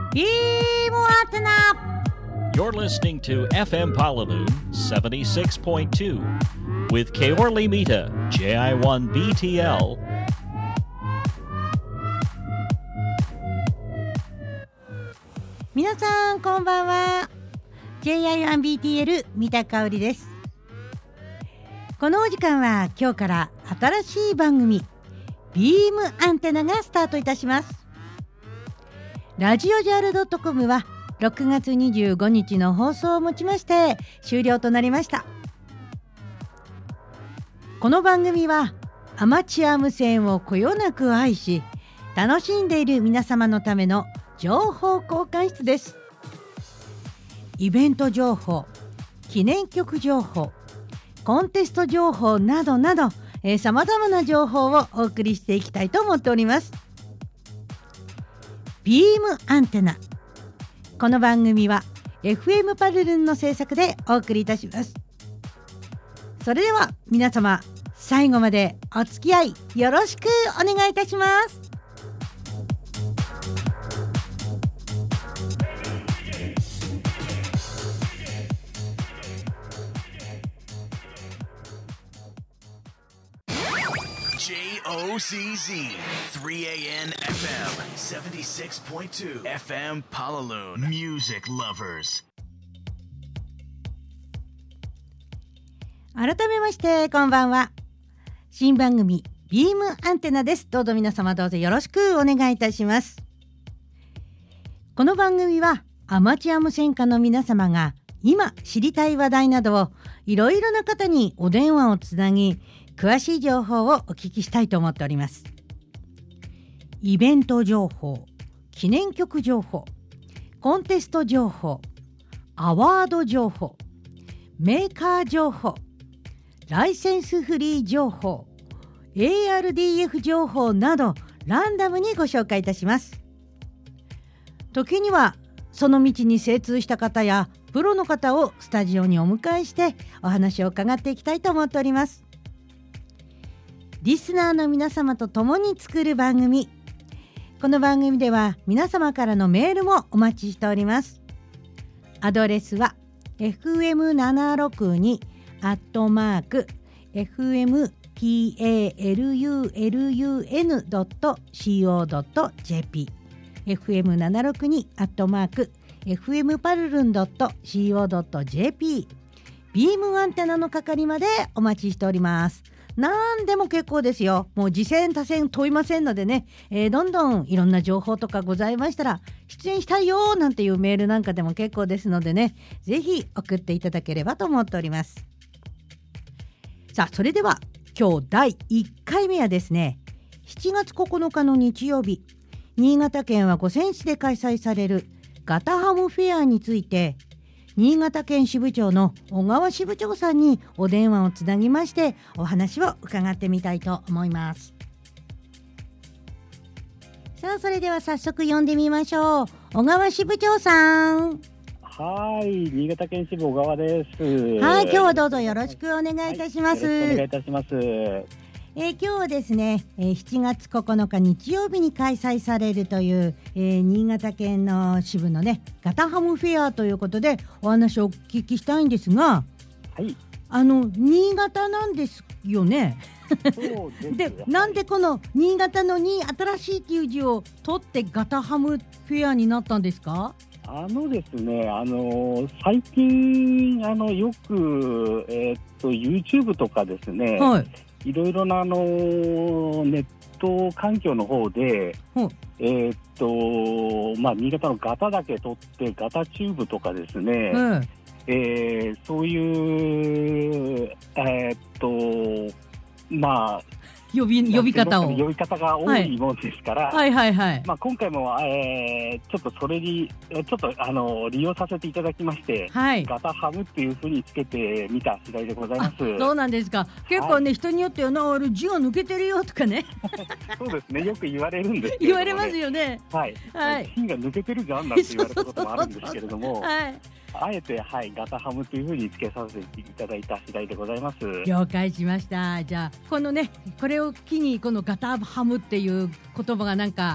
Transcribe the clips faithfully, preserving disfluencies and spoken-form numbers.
ビームアンテナ You're listening to エフエム Palalune seventy-six point two with Keorli Mita,ジェイアイワンビーティーエル. 皆さんこんばんは。 ジェイアイワンビーティーエル 三田香織です。このお時間は今日から新しい番組ビームアンテナがスタートいたします。ラジオジャール .com はろくがつにじゅうごにちの放送をもちまして終了となりました。この番組はアマチュア無線をこよなく愛し楽しんでいる皆様のための情報交換室です。イベント情報、記念曲情報、コンテスト情報などなど、えー、様々な情報をお送りしていきたいと思っております。ビームアンテナ、この番組は エフエム パルルンの制作でお送りいたします。それでは皆様最後までお付き合いよろしくお願いいたします。 ジェイオーシーズー スリーエーエヌ エフエム セブンティシックスポイントツー エフエム Palalune Music Lovers。 改めましてこんばんは。新番組ビームアンテナです。どうぞ皆様どうぞよろしくお願いいたします。この番組はアマチュア無線化の皆様が今知りたい話題などをいろいろな方にお電話をつなぎ詳しい情報をお聞きしたいと思っております。イベント情報、記念曲情報、コンテスト情報、アワード情報、メーカー情報、ライセンスフリー情報、エーアールディーエフ 情報などランダムにご紹介いたします。時にはその道に精通した方やプロの方をスタジオにお迎えしてお話を伺っていきたいと思っております。リスナーの皆様と共に作る番組、この番組では皆様からのメールもお待ちしております。アドレスは エフエムななろくに アットマーク エフエム パルルン ドット シーオー ドット ジェーピー エフエムななろくに アットマーク エフエム パルルン ドット シーオー ドット ジェーピー ビームアンテナの係までお待ちしております。何でも結構ですよ。もう次戦他戦問いませんのでね、えー、どんどんいろんな情報とかございましたら出演したいよなんていうメールなんかでも結構ですのでね、ぜひ送っていただければと思っております。さあそれでは今日だいいっかいめはですね、しちがつここのかの日曜日、新潟県は五泉市で開催されるガタハムフェアについて、新潟県支部長の小川支部長さんにお電話をつなぎましてお話を伺ってみたいと思います。さあそれでは早速呼んでみましょう。小川支部長さん。 はい、新潟県支部小川です。 はい、今日はどうぞよろしくお願いいたします。 はい、よろしくお願いいたします。 えー、今日はですね、えー、しちがつここのか日曜日に開催されるという、えー、新潟県の支部のねガタハムフェアということでお話をお聞きしたいんですが、 はい、 あの新潟なんですよね。 そうですで、なんでこの新潟のに新しいっていう字を取ってガタハムフェアになったんですか？ あのですね、あの最近あのよく、えー、っと YouTube とかですね、はい、いろいろなあのネット環境の方で、はい、えー、っとまあ新潟のガタだけ取ってガタチューブとかですね、はい、えー、そういうえー、っとまあ呼び、呼び方を呼び方が多いもんですから、 はいはいはいはい、 まあ、今回も、えー、ちょっとそれにちょっとあの利用させていただきまして、はい、ガタハムっていうふうにつけてみた次第でございます。 そうなんですか。結構ね、はい、人によってはなあれ字が抜けてるよとかねそうですね、よく言われるんですけれども、ね、 言われますよね。 はい、はい、芯が抜けてるじゃんなんて言われたこともあるんですけれどもはい、あえて、はい、ガタハムというふうにつけさせていただいた次第でございます。 了解しました。じゃあこのねこれを機にこのガタハムっていう言葉がなんか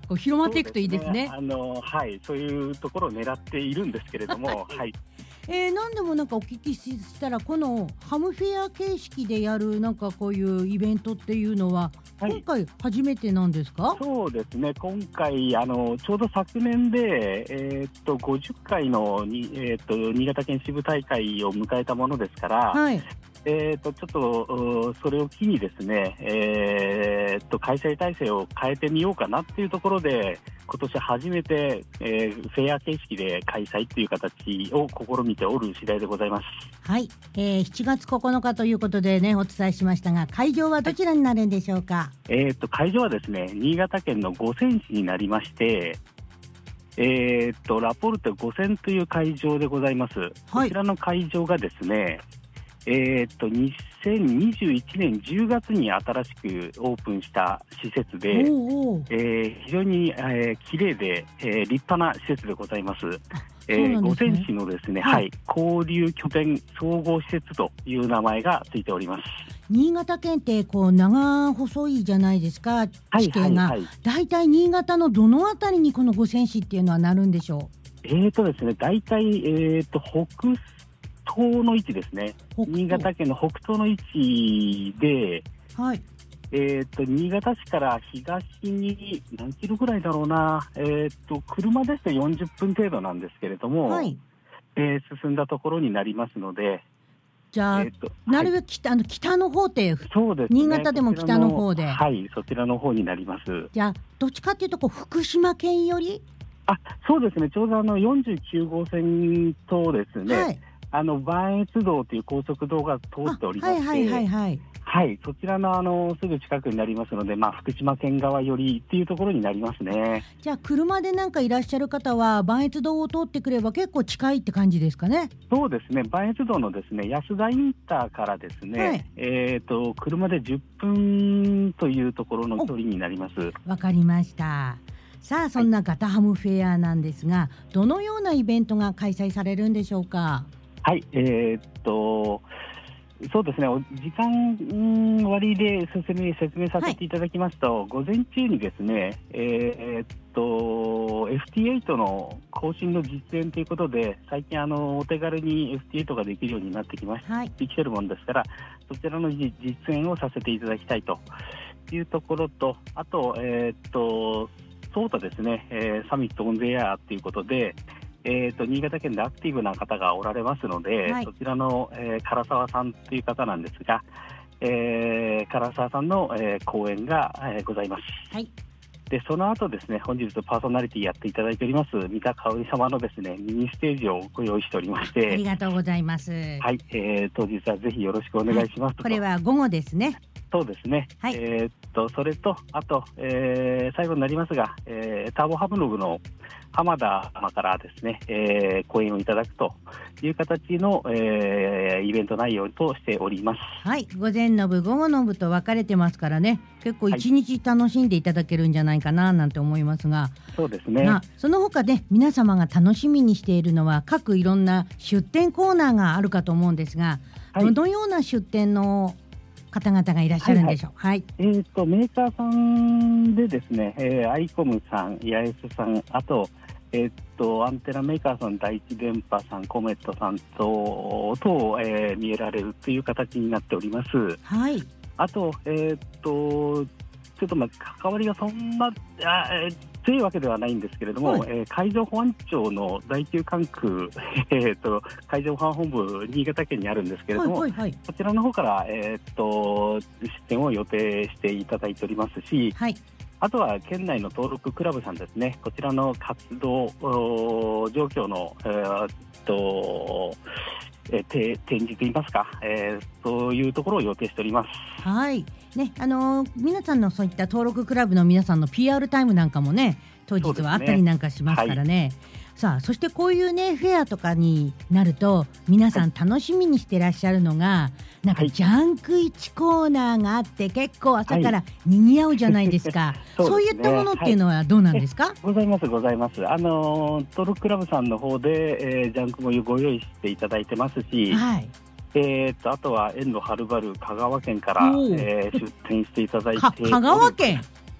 こう広まっていくといいですね。 そうですね、あのはい、そういうところを狙っているんですけれども、はい。 えー、何でもなんかお聞きしたら、このハムフェア形式でやるなんかこういうイベントっていうのは、はい、今回初めてなんですか？ そうですね、今回あのちょうど昨年で、えー、っとごじゅっかいのに、えー、っと新潟県支部大会を迎えたものですから、はい、えー、とちょっとそれを機にですね、えー、と開催体制を変えてみようかなっていうところで、今年初めて、えー、フェア形式で開催という形を試みておる次第でございます。 はい、えー、しちがつここのかということでね、お伝えしましたが、会場はどちらになるんでしょうか？はい、 えー、と会場はですね、新潟県の五泉市になりまして、えー、とラポルテ五泉という会場でございます。はい、こちらの会場がですね、えー、とにせんにじゅういちねんじゅうがつに新しくオープンした施設で、おうおう、えー、非常に、えー、綺麗で、えー、立派な施設でございます。えー、五泉市のですね、はい、交流拠点総合施設という名前がついております。 新潟県ってこう長細いじゃないですか、地形が。だいたい新潟のどのあたりにこの五泉市っていうのはなるんでしょう？ えーとですね、だいたい、えーと北東の位置ですね。新潟県の北東の位置で、はい、えー、と新潟市から東に何キロぐらいだろうな、えー、と車ですとよんじゅっぷん程度なんですけれども、はい、えー、進んだところになりますので、 じゃあ、えー、となるべく北、はい、あの北の方で、そうですね、新潟でも北の方で、 はい、そちらの方になります。 じゃあどっちかというとこう福島県より、 あ、そうですね、ちょうどあのよんじゅうきゅうごうせんとですね、はい、あの磐越道という高速道が通っておりまして、はいはいはいはい、はい、そちらのあのすぐ近くになりますので、まあ、福島県側よりっていうところになりますね。 じゃあ車でなんかいらっしゃる方は磐越道を通ってくれば結構近いって感じですかね？ そうですね、磐越道のですね安田インターからですね、はい、えー、と車でじゅっぷんというところの距離になります。 わかりました。さあ、そんなガタハムフェアなんですが、はい、どのようなイベントが開催されるんでしょうか？はい、 えー、っとそうですね、時間割で説明、説明させていただきますと、はい、午前中にですね、えー、っと エフティーエイト の更新の実演ということで、最近あのお手軽に エフティーエイト ができるようになってきまし、はい、できてるものですから、そちらの実演をさせていただきたいというところと、あと、えー、っとそうとですね、えー、サミットオンゼエアということで、えー、と新潟県でアクティブな方がおられますので、はい、そちらの、えー、唐沢さんという方なんですが、えー、唐沢さんの、えー、講演が、えー、ございます。はい、でその後ですね、本日パーソナリティやっていただいております三田香織様のですねミニステージをご用意しておりまして、 ありがとうございます。はい、 えー、当日はぜひよろしくお願いします。はい、 これは午後ですね。 そうですね、はい、えー、っとそれとあと、えー、最後になりますが、えー、ターボハブノブの浜田様からですね、えー、講演をいただくという形の、えー、イベント内容としております。 はい、午前の部午後の部と分かれてますからね、結構一日楽しんでいただけるんじゃないかななんて思いますが、 そうですね、 まあ、その他ね、皆様が楽しみにしているのは各いろんな出店コーナーがあるかと思うんですが、はい、どのような出店の方々がいらっしゃるんでしょう？はい、はい、 えー、とメーカーさんでですね、えー、アイコムさん、ヤエスさん、あと、えー、とアンテナメーカーさん、第一電波さん、コメットさんとと、えー、見えられるという形になっております。はい、あと、えー、とちょっとまあ関わりがそんなあ、えー強いわけではないんですけれども、はい、えー、海上保安庁の第九管区、えー、と海上保安本部新潟県にあるんですけれども、はいはいはい、こちらの方から、えー、と出店を予定していただいておりますし、はい、あとは県内の登録クラブさんですね、こちらの活動状況の、えー、とえー、展示といいますか、えー、そういうところを予定しております。 はいね、あのー、皆さんのそういった登録クラブの皆さんの ピーアール タイムなんかもね、当日はあったりなんかしますからね。さあ、そしてこういうねフェアとかになると皆さん楽しみにしてらっしゃるのが、はい、なんかジャンクいちコーナーがあって結構朝から賑わうじゃないですか。はい、そう, そういったものっていうのはどうなんですか？はい、 ございますございます。あのー、登録クラブさんの方で、えー、ジャンクもご用意していただいてますし、はい、えー、とあとは遠路はるばる香川県から、えー、出店していただいて、 香川県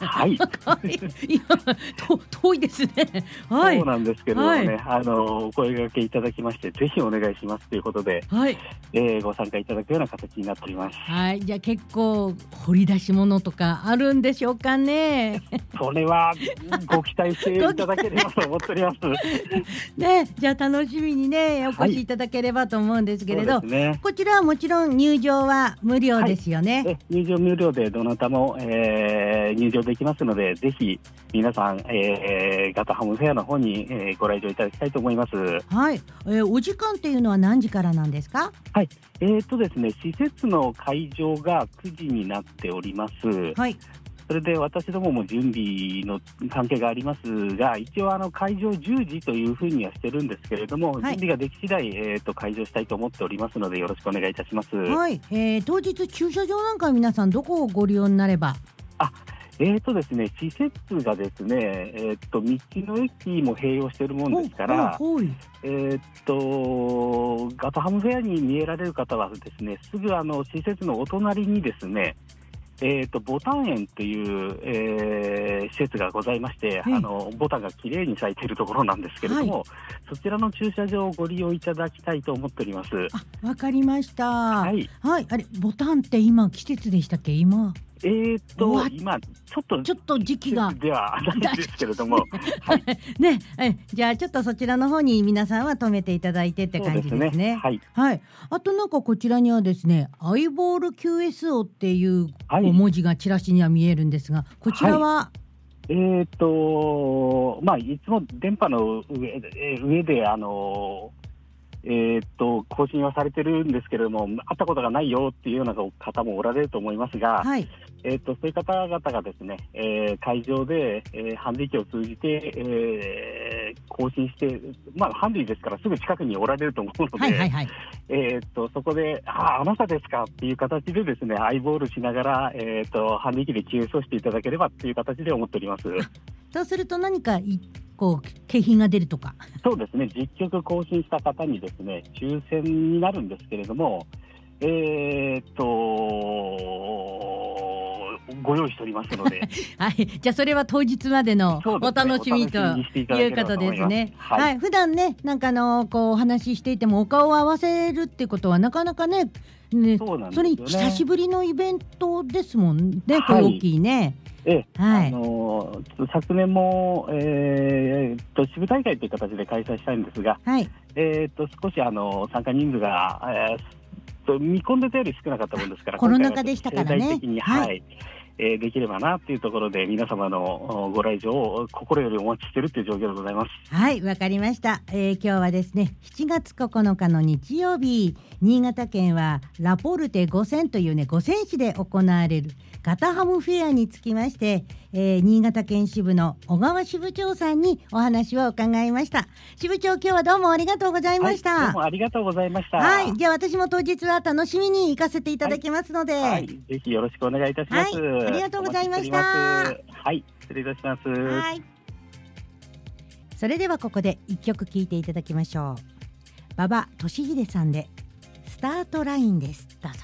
はい。 いや、と遠いですね。はい。 そうなんですけどもね、はい、あのお声掛けいただきまして、ぜひお願いしますということで、はい、えー、ご参加いただくような形になっております。 はい。じゃあ結構掘り出し物とかあるんでしょうかね。 それはご期待していただければと思っております。 ね、じゃあ楽しみにねお越しいただければと思うんですけれど、はいね、こちらはもちろん入場は無料ですよね。 はい、え入場無料でどなたも、えー、入場できますので、ぜひ皆さん、えー、ガタハムフェアの方に、えー、ご来場いただきたいと思います。 はい。えー、お時間っていうのは何時からなんですか？ はい。えーとですね、施設の会場がくじになっております。はい。それで私どもも準備の関係がありますが、一応あの会場じゅうじというふうにはしてるんですけれども、はい、準備ができ次第、えー、と会場したいと思っておりますので、よろしくお願いいたします。 はい。えー、当日駐車場なんか皆さんどこをご利用になれば？ あえーとですね、施設がですね、えー、と道の駅も併用しているもんですから、えー、とガタハムフェアに見えられる方はですね、すぐあの施設のお隣にですね、えー、とボタン園という、えー、施設がございまして、あのボタンがきれいに咲いているところなんですけれども、はい、そちらの駐車場をご利用いただきたいと思っております。 あ、わかりました。はい、はい、あれボタンって今季節でしたっけ？今えーと今ちょっとちょっと時期がではないですけれども、 はい、ね、えじゃあちょっとそちらの方に皆さんは止めていただいてって感じですね。ですね、はい、はい。あとなんかこちらにはですね、アイボール キューエスオー っていう文字がチラシには見えるんですが、こちらは、はい、 えーとまあいつも電波の上で、上であのえー、っと更新はされてるんですけれども、会ったことがないよっていうような方もおられると思いますが、はい、えー、っとそういう方々がですね、えー、会場で、えー、ハンディ機を通じて、えー、更新して、まあ、ハンディですからすぐ近くにおられると思うので、はいはいはい、えー、っとそこで、ああ、あなたですかっていう形でですね、アイボールしながら、えー、っとハンディ機で キューエス をしていただければっていう形で思っております。 そうすると何かこう景品が出るとか？ そうですね、実曲更新した方にですね、抽選になるんですけれども、えー、っとご用意しておりますので、 はい、じゃあそれは当日までのお楽しみということですね。はい、はい、普段ね、なんかあのこうお話ししていてもお顔を合わせるってことはなかなかね、ね、そうなんですよね。それ久しぶりのイベントですもんね、こう大きいね。 ええ、はい、あの昨年も、えー、と支部大会という形で開催したいんですが、はい、えー、と少しあの参加人数が、えー、と見込んでたより少なかったものですから、 コロナ禍でしたからね、 経済的に、はいはい、えー、できればなというところで皆様のご来場を心よりお待ちしているという状況でございます。 はい、わかりました。えー、今日はですね、しちがつここのかの日曜日、新潟県はラポルテごせんというね、五泉市で行われるガタハムフェアにつきまして、えー、新潟県支部の小川支部長さんにお話を伺いました。支部長、今日はどうもありがとうございました。はい、 どうもありがとうございました。 はい、じゃあ私も当日は楽しみに行かせていただきますので、はいはい、 ぜひよろしくお願いいたします。はい、 ありがとうございました。 はい、失礼いたします。はい、 それではここで一曲聴いていただきましょう。馬場俊秀さんでスタートラインです。どうぞ。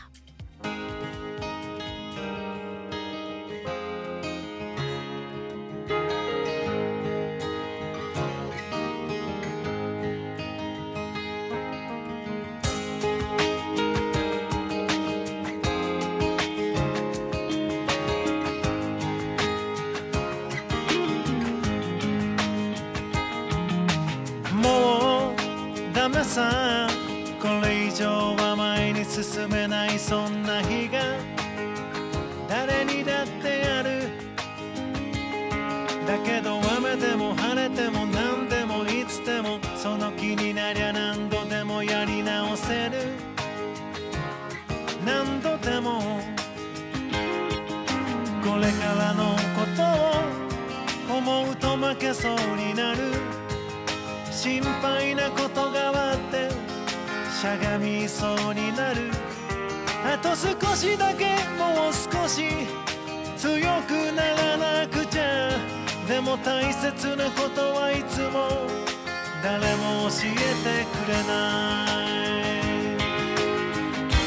さこれ以上は前に進めない、そんな日が誰にだってある。だけど雨でも晴れても何でもいつでも、その気になりゃ何度でもやり直せる。何度でもこれからのことを思うと負けそうになる。心配なことがあってしゃがみそうになる。あと少しだけ、もう少し強くならなくちゃ。でも大切なことはいつも誰も教えてくれない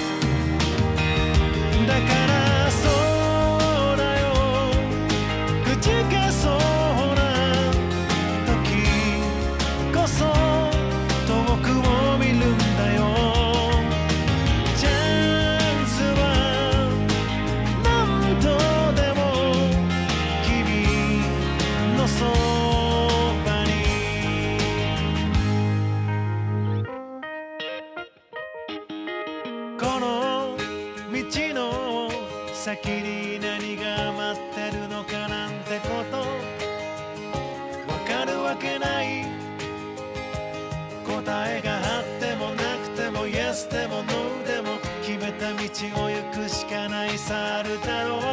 。だからそうだよ、 を行くしかないさあるだろう。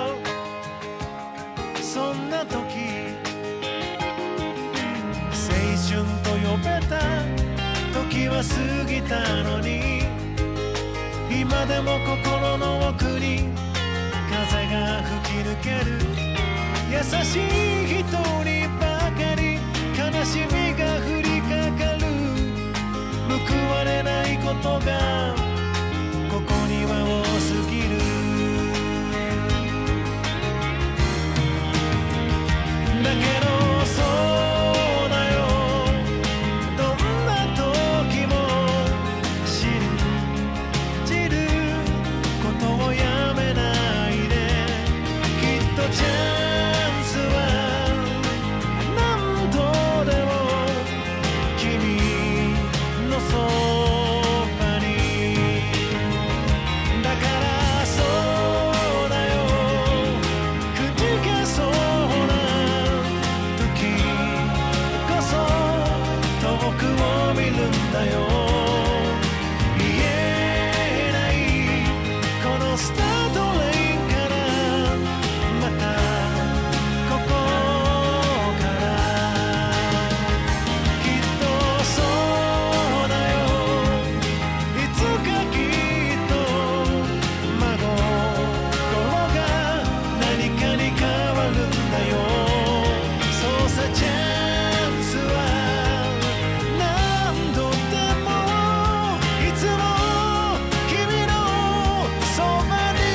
そんな時青春と呼べた時は過ぎたのに、今でも心の奥に風が吹き抜ける。優しい人にばかり悲しみが降りかかる。報われないことがここには多すぎる。だけどそうだよ、どんな時も信じることをやめないで。きっとチャンスは何度でも君のそばに。だからそうだよ、くじけそうな時こそ遠くを見るんだよ。言えないこのスタートレインからまたここからきっとそうだよ。いつかきっと真心が何かに変わるんだよ。そうさチャンスは何度でもいつも君のそばに。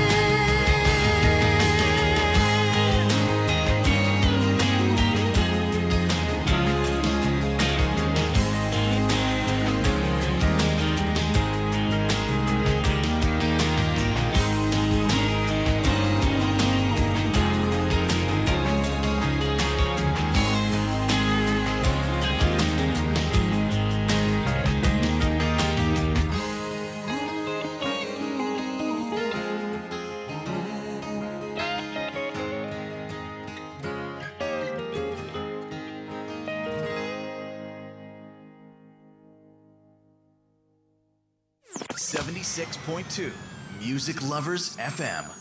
セブンティシックスポイントツー Music Lovers エフエム。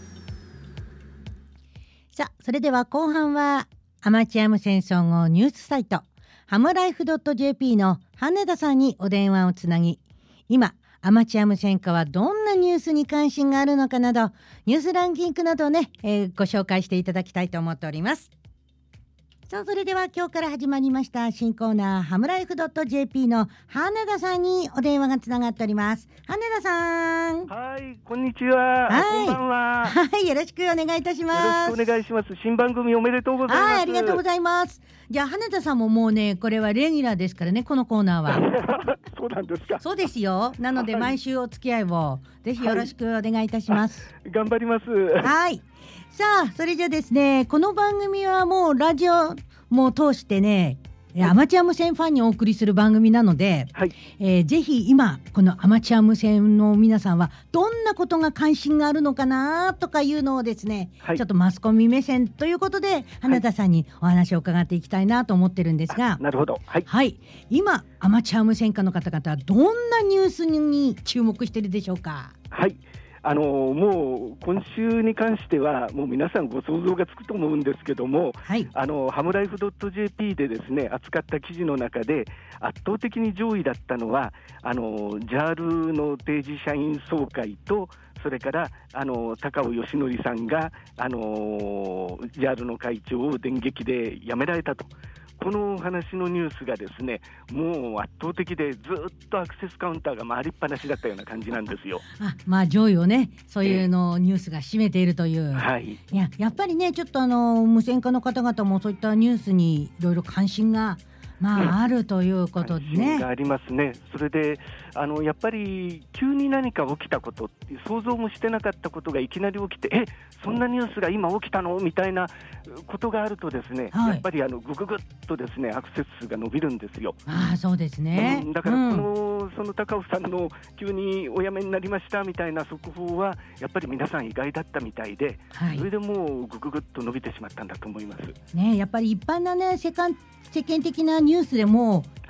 さあ、それでは後半はアマチュア無線総合ニュースサイトハムライフ .jp の羽田さんにお電話をつなぎ、今アマチュア無線化はどんなニュースに関心があるのかなど、ニュースランキングなどをね、えーご紹介していただきたいと思っております。さあ、それでは今日から始まりました新コーナーハムライフ .jp の羽田さんにお電話がつながっております。羽田さん。 はい、こんにちは。 はい、 こんばんは。 はい、よろしくお願いいたします。 よろしくお願いします。新番組おめでとうございます。 はい、ありがとうございます。じゃあ羽田さんももうね、これはレギュラーですからね、このコーナーは。 そうなんですか。 そうですよ。なので毎週お付き合いをぜひよろしくお願いいたします。 はい、頑張ります。 はい。さあ、それじゃですね、この番組はもうラジオも通してね、アマチュア無線ファンにお送りする番組なので、はい、えー、ぜひ今このアマチュア無線の皆さんはどんなことが関心があるのかなとかいうのをですね、はい、ちょっとマスコミ目線ということで羽田さんにお話を伺っていきたいなと思ってるんですが、 なるほど、はい、 はい、今アマチュア無線化の方々はどんなニュースに注目しているでしょうか。 はい、あのもう今週に関してはもう皆さんご想像がつくと思うんですけども、はい、あのハムライフ .jp でですね扱った記事の中で圧倒的に上位だったのはあの ジャール の定時社員総会と、それからあの高尾義則さんがあの ジャール の会長を電撃で辞められたと。この話のニュースがですね、もう圧倒的でずっとアクセスカウンターが回りっぱなしだったような感じなんですよ。 あ、まあ上位をね、そういうのニュースが占めているという、 えーはい、 いや、やっぱりね、ちょっとあの無線化の方々もそういったニュースにいろいろ関心がまあ、あるということでね。 がありますね。それであのやっぱり急に何か起きたことって想像もしてなかったことがいきなり起きて、えそんなニュースが今起きたのみたいなことがあるとですね、はい、やっぱりあのぐぐぐっとですねアクセス数が伸びるんですよ。 ああ、そうですね、 うん、だからこの、うん、その高尾さんの急にお辞めになりましたみたいな速報はやっぱり皆さん意外だったみたいで、はい、それでもうぐぐぐっと伸びてしまったんだと思います、 ね、やっぱり一般なね世間世間的なニュースでも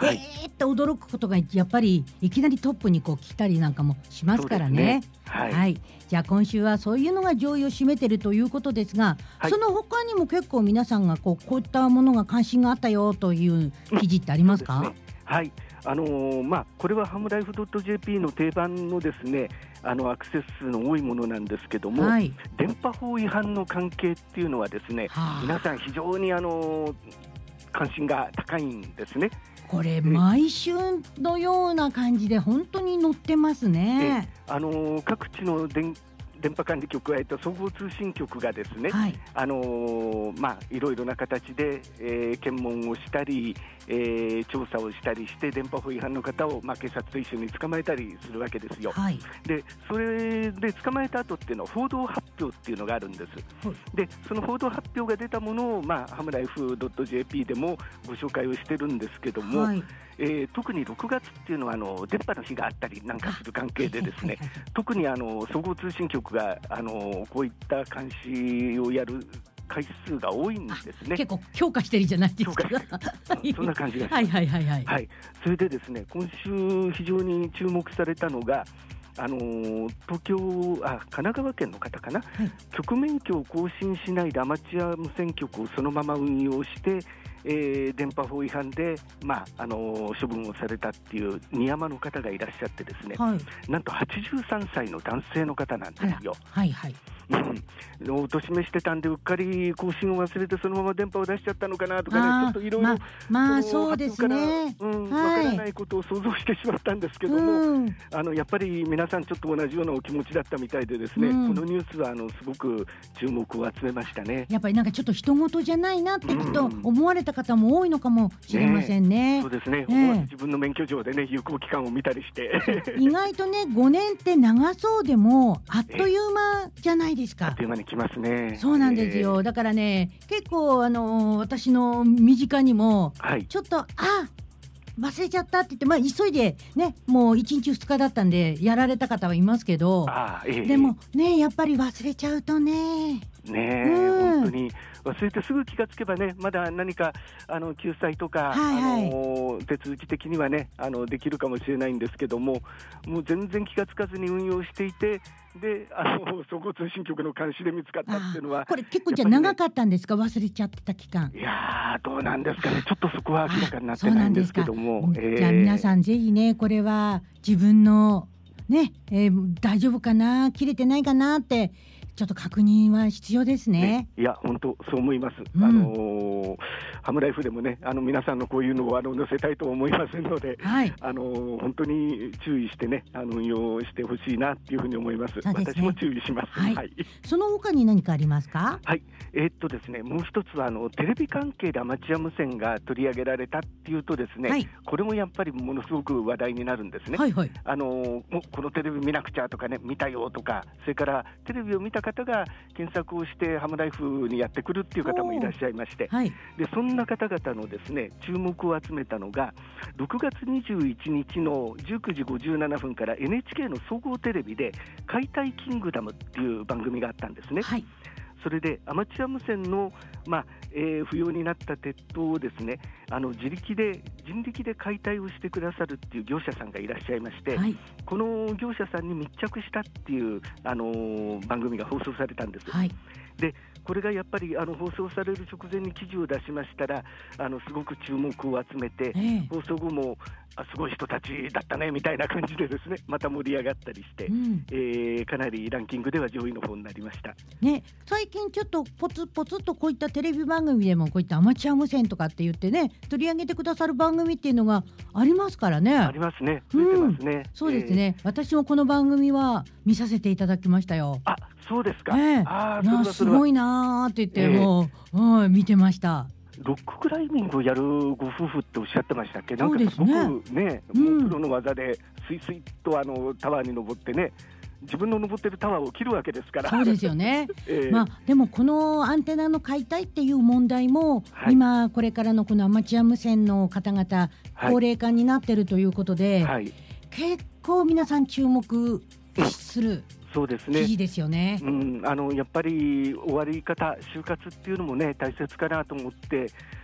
はい、えーって驚くことがやっぱりいきなりトップにこう来たりなんかもしますからね。はい、はい、じゃあ今週はそういうのが上位を占めてるということですが、はい、その他にも結構皆さんがこうこういったものが関心があったよという記事ってありますか？ うん、そうですね、はい、あのーまあ、これはハムライフ .jp の定番のですね、あのアクセス数の多いものなんですけども、はい、電波法違反の関係っていうのはですね、はあ、皆さん非常にあの関心が高いんですね。 これ毎週のような感じで本当に載ってますね。 あの各地の電電波管理局、えっと、総合通信局がですね、はい、あのー、まあいろいろな形で、えー、検問をしたり、えー、調査をしたりして電波法違反の方を、まあ、警察と一緒に捕まえたりするわけですよ。はい、でそれで捕まえた後っていうのは報道発表っていうのがあるんです。はい、でその報道発表が出たものを、まあ、ハムライフ .jp でもご紹介をしてるんですけども、はい、えー、特にろくがつっていうのはあの電波の日があったりなんかする関係でですね、特にあの総合通信局があのこういった監視をやる回数が多いんですね。 結構強化してるじゃないですか。 そんな感じがします。 はいはいはいはい。 はい、それでですね、今週非常に注目されたのが、あのー、東京あ神奈川県の方かな、はい、局免許を更新しないでアマチュア無線局をそのまま運用して、えー、電波法違反で、まああのー、処分をされたっていう荷山の方がいらっしゃってですね、はい、なんとはちじゅうさんさいの男性の方なんですよ。はいはい、うん、お年めしてたんでうっかり更新を忘れてそのまま電波を出しちゃったのかなとかね、ちょっといろいろまあそうですね、 うん、はい、分からないことを想像してしまったんですけども、うん、あのやっぱり皆さんちょっと同じようなお気持ちだったみたいでですね、うん、このニュースはあのすごく注目を集めましたね。 やっぱりなんかちょっと人事じゃないなってきっと思われた方も多いのかもしれませんね。 ね、そうですね、ね、自分の免許証でね有効期間を見たりして意外とねごねんって長そうでもあっという間じゃないですか。 あっという間に来ますね。 そうなんですよ、えー、だからね結構あの私の身近にも、はい、ちょっとあ忘れちゃったって言って、まあ、急いでねもういちにちふつかだったんでやられた方はいますけど、あ、えー、でもねやっぱり忘れちゃうとねね、うん、本当に忘れてすぐ気がつけばねまだ何かあの救済とか、はいはい、あの手続き的にはねあのできるかもしれないんですけども、もう全然気がつかずに運用していて、であの総合通信局の監視で見つかったっていうのはこれ結構じゃあ長かったんですか、忘れちゃってた期間。 いやどうなんですかね、ちょっとそこは明らかになってないんですけども、 えー、じゃあ皆さんぜひねこれは自分のね、えー、大丈夫かな切れてないかなってちょっと確認は必要ですね。ね、 いや本当そう思います。うん、あのー、ハムライフでもねあの皆さんのこういうのをあの載せたいと思いませんので、はい、あのー、本当に注意してねあの運用してほしいなっていうふうに思います。 そうですね、 私も注意します。 はいはい、その他に何かありますか？ はい、えー、っとですねもう一つはあのテレビ関係でアマチュア無線が取り上げられたっていうとですね、はい、これもやっぱりものすごく話題になるんですね。はいはい、あのー、もうこのテレビ見なくちゃとかね見たよとか、それからテレビを見た方が検索をしてハムライフにやってくるっていう方もいらっしゃいまして、はい、でそんな方々のですね注目を集めたのがろくがつにじゅういちにちのじゅうくじごじゅうななふんから エヌエイチケー の総合テレビで解体キングダムっていう番組があったんですね。はい、それでアマチュア無線の、まあえー、不要になった鉄塔をですねあの自力で人力で解体をしてくださるっていう業者さんがいらっしゃいまして、はい、この業者さんに密着したっていう、あのー、番組が放送されたんです。はい、でこれがやっぱりあの放送される直前に記事を出しましたらあのすごく注目を集めて、えー、放送後もあすごい人たちだったねみたいな感じでですねまた盛り上がったりして、うん、えー、かなりランキングでは上位の方になりました、 ね、最近ちょっとポツポツとこういったテレビ番組でもこういったアマチュア無線とかって言ってね取り上げてくださる番組っていうのがありますからね。 ありますね、増えてますね、うん、 そうですね、えー、私もこの番組は見させていただきましたよ。 あそうですか、 えー、あそれはそれはすごいなって言って、えー、もう、うん、見てました。 ロッククライミングをやるご夫婦っておっしゃってましたっけ？なんかすごくね、うん、もうプロの技でスイスイとあのタワーに登ってね自分の登ってるタワーを切るわけですから。 そうですよね、えーまあ、でもこのアンテナの解体っていう問題も、はい、今これからのこのアマチュア無線の方々高齢化になってるということで、はい、結構皆さん注目する、うんそうですね、 記事ですよね。 うん、あのやっぱり終わり方就活っていうのもね大切かなと思って、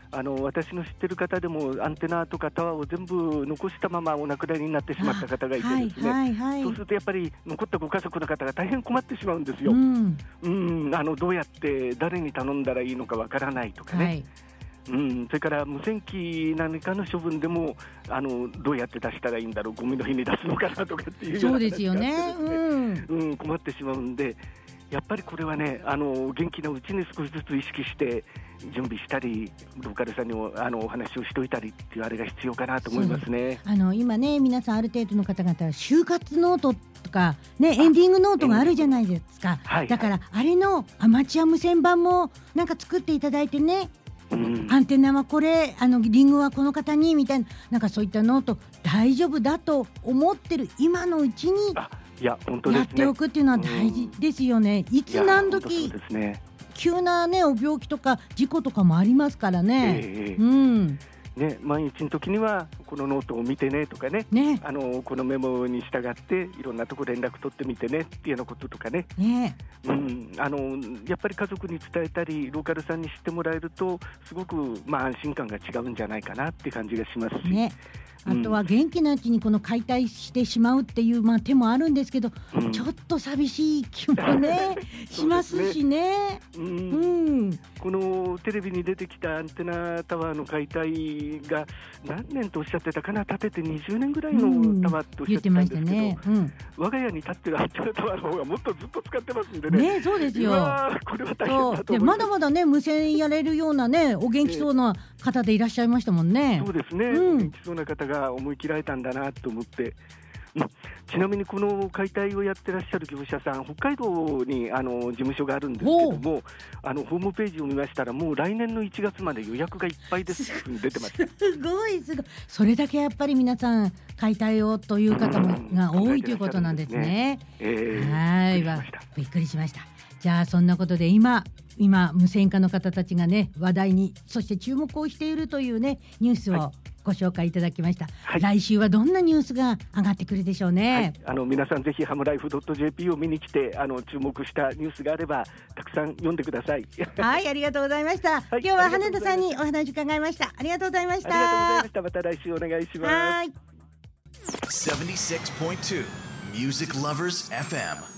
あの私の知ってる方でもアンテナとかタワーを全部残したままお亡くなりになってしまった方がいてですね、はいはいはい、そうするとやっぱり残ったご家族の方が大変困ってしまうんですよ、うんうん、あのどうやって誰に頼んだらいいのかわからないとかね、はい、うん、それから無線機何かの処分でもあのどうやって出したらいいんだろう、ゴミの日に出すのかなとかっていうような話があってですね、そうですよね、うんうん、困ってしまうんで、やっぱりこれはね、あの元気なうちに少しずつ意識して準備したり、ローカルさんにもあのお話をしておいたりっていうあれが必要かなと思いますね。 あの今ね、皆さんある程度の方々就活ノートとか、ね、エンディングノートがあるじゃないですか、はいはい、だからあれのアマチュア無線版もなんか作っていただいてね、うん、アンテナはこれ、あのリングはこの方にみたいな、なんかそういったノート大丈夫だと思ってる今のうちにいや本当ですね、 やっておくっていうのは大事ですよね、うん、いつ何時、ね、急な、ね、お病気とか事故とかもありますからね、えーうんね、万一の時にはこのノートを見てねとか ね, ねあのこのメモに従っていろんなところ連絡取ってみてねっていうようなこととか ね, ね、うん、あのやっぱり家族に伝えたりローカルさんに知ってもらえるとすごく、まあ、安心感が違うんじゃないかなっていう感じがしますし、ね、 あとは元気なうちにこの解体してしまうっていう、まあ、手もあるんですけど、うん、ちょっと寂しい気もねしますしね、 うんうん、このテレビに出てきたアンテナタワーの解体が何年とおっしゃってたかな、建ててにじゅうねんぐらいのタワーとおっしゃってたんですけど、うんねうん、我が家に立ってるアンテナタワーの方がもっとずっと使ってますんで ね, ねそうですよ、 これは大変だと思います。でまだまだね無線やれるようなねお元気そうな方でいらっしゃいましたもんね。 そうですね、うん、お元気そうな方が思い切られたんだなと思って、うん、ちなみにこの解体をやってらっしゃる業者さん、北海道にあの事務所があるんですけども、あのホームページを見ましたらもう来年のいちがつまで予約がいっぱいですって出てました。 すごいすごい、それだけやっぱり皆さん解体をという方もが多いということなんですね。 えー、 はいわびっくりしました。じゃあそんなことで今今無線化の方たちがね話題にそして注目をしているというねニュースをご紹介いただきました、はい、来週はどんなニュースが上がってくるでしょうね、はい、 あの皆さんぜひハムライフ .jp を見に来てあの注目したニュースがあればたくさん読んでください。 はい、ありがとうございました、はい、今日は羽田さんにお話伺いました。ありがとうございました。 ありがとうございました。また来週お願いします。 はいセブンティシックスポイントツー Music Lovers エフエム。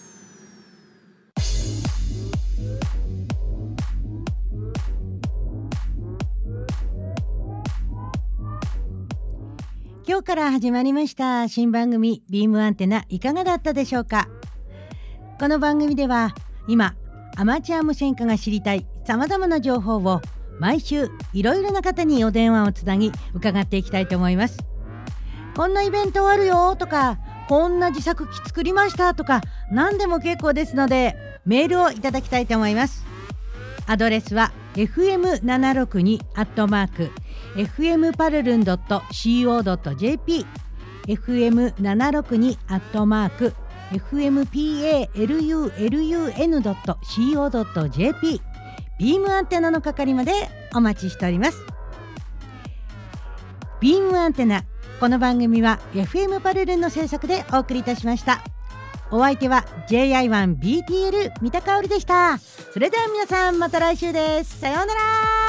今日から始まりました新番組ビームアンテナいかがだったでしょうか。この番組では今アマチュア無線化が知りたいさまざまな情報を毎週いろいろな方にお電話をつなぎ伺っていきたいと思います。こんなイベントあるよとかこんな自作機作りましたとか何でも結構ですのでメールをいただきたいと思います。アドレスは エフエムななろくに アットマーク エフエムパルルン ドット シーオー ドット ジェーピー エフエムななろくに アットマーク エフエムパルルン ドット シーオー ドット ジェーピー ビームアンテナの係までお待ちしております。ビームアンテナ、この番組は エフエム パルルンの制作でお送りいたしました。お相手は ジェイアイワンビーティーエル 三田香織でした。それでは皆さんまた来週です。さようなら。